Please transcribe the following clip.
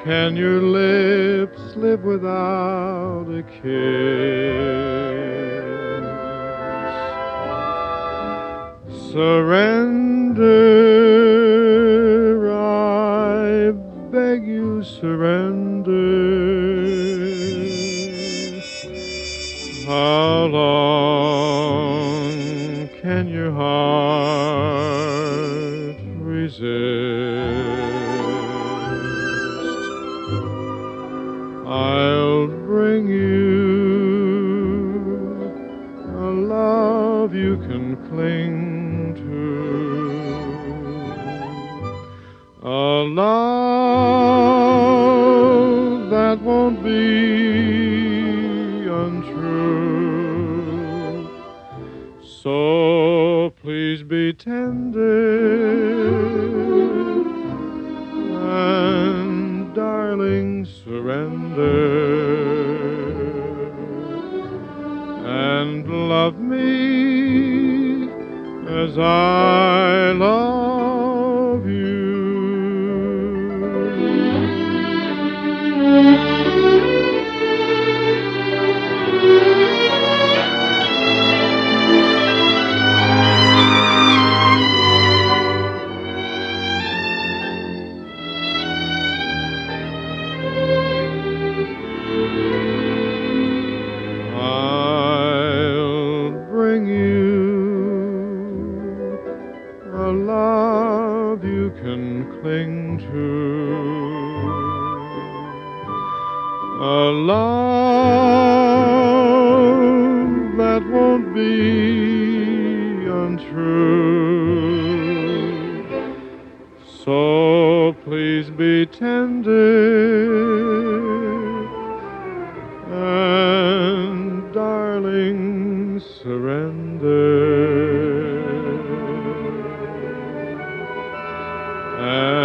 Can your lips live without a kiss? Surrender, I beg you, surrender. How long can your heart resist? I'll bring you a love you can cling to, a love that won't be untrue. So please be tender and darling, surrender and love me as I love you. I'll bring you a love you can cling to, a love that won't be untrue. So please be tender and darling, surrender.